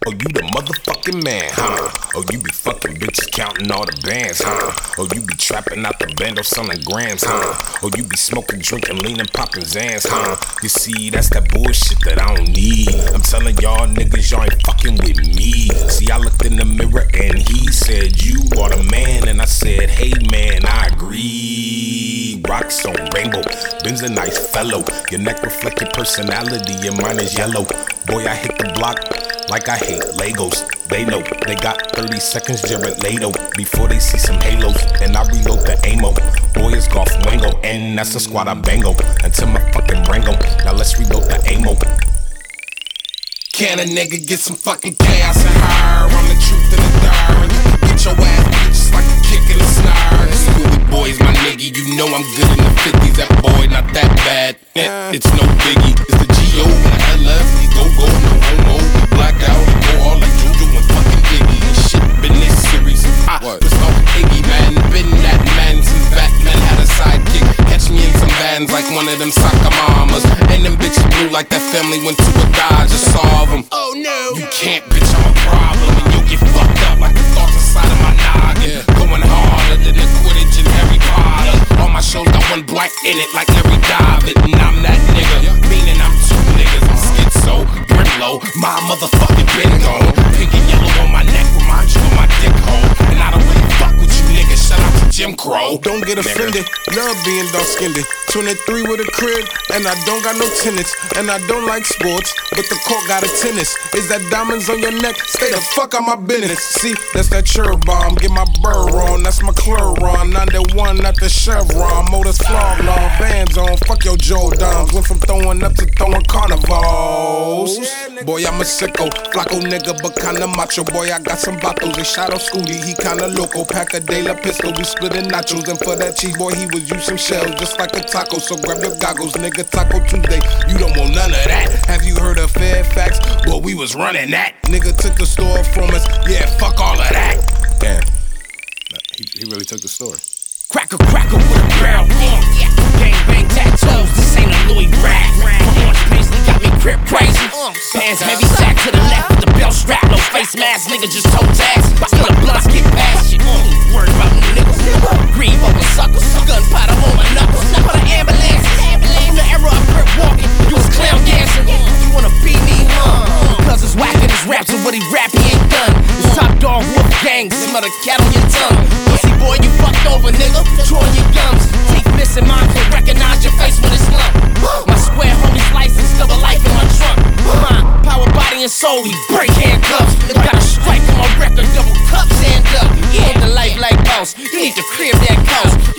Oh, you the motherfucking man, huh? Oh, you be fucking bitches counting all the bands, huh? Oh, you be trapping out the bando selling grams, huh? Oh, you be smoking, drinking, leaning, popping Zans, huh? You see, that's that bullshit that I don't need. I'm telling y'all niggas, y'all ain't fucking with me. See, I looked in the mirror and he said, you are the man. And I said, hey man, I agree. Rocks on rainbow, Ben's a nice fellow. Your neck reflect your personality, your mind is yellow. Boy, I hit the block like I hate Legos. They know they got 30 seconds, Jared Leto, before they see some halos. And I reload the ammo. Boy, it's golf wango, and that's the squad I bango until my fucking Rango. Now let's reload the ammo. Can a nigga get some fucking chaos and her? I'm the truth in the dirt. Get your ass beat just like a kick in the snare. Schoolie boys, my nigga, you know I'm good in the 50s. That boy not that bad. It's no biggie. It's the G.O. and the LF. Go, no homo. Black out, go all like Juju and fucking Iggy. And shit been this series. It's all Iggy, man. Been that man since Batman had a sidekick. Catch me in some vans like one of them soccer mamas. And them bitches blue like that family went to a Dodge to solve them. Oh no, you can't, bitch, I'm a problem. And you'll get fucked up like the thoughts inside of my noggin. Going harder than the Quidditch and Harry Potter. All my shows got one black in it like Larry David. And I'm that nigga, meaning I'm two niggas. I'm schizo, Brimlow, my motherfucking bin gone. Pink and yellow on my neck remind you of my dick hole. And I don't really fuck with you niggas, shout out to Jim Crow. Don't get offended, love being dark-skinned. 23 with a crib, and I don't got no tenants. And I don't like sports, but the court got a tennis. Is that diamonds on your neck? Stay the fuck out my business. See, that's that cherry bomb, get my burr on. That's my Claron, 91, not the Chevron. Motors flog long, bands on, fuck your Joe Doms. Went from throwing up to throwing carnivals. Boy, I'm a sicko, flaco nigga, but kinda macho. Boy, I got some vatos, they shot on Scooty, he kinda loco. Pack a de la pistol, we splitting nachos. And for that cheese, boy, he was using shells just like a taco. So grab your goggles, nigga, Taco Tuesday. You don't want none of that. Have you heard of Fairfax? Boy, we was running that. Nigga took the store from us, yeah, fuck all of that. Damn, he really took the store. Cracker with a barrel, gang bang tattoos, this ain't a Louis rag. Orange paisley got me grip crazy. Pants heavy sack to the left with the belt strap, no face mask, nigga just toe tags. Still the blunts get past you. Worried about them niggas. Grieve over suckers, gunpowder on my knuckles. For the ambulance, from the era of grip walking, you was clown dancing. You wanna beat me, huh? Cause it's whacking his raps and what he rap, he ain't done. It's top dog wolf gang, smell the cat on your tongue. Pussy boy, you fucked over, nigga. Drawing your gums, teeth missing, mine can recognize your face when it's lump. My square homie's license, double life in my trunk. Mine, power, body, and soul, he break handcuffs. Got a strike on my record, double cups, hand up. He ain't the life like boss, you need the crib that cost.